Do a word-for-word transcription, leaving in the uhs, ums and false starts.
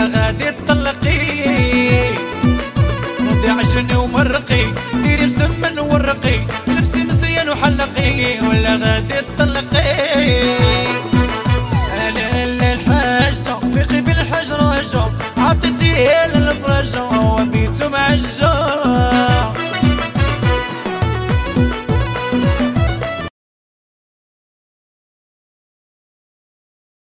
ولا غادي تطلقي؟ ردي عجني ومرقي، ديري مسمن ورقي، لبسي مزيان وحلقي ولا غادي تطلقي؟ انا الحاجة فيقي بالحجر هجر، عطيتي للفرجة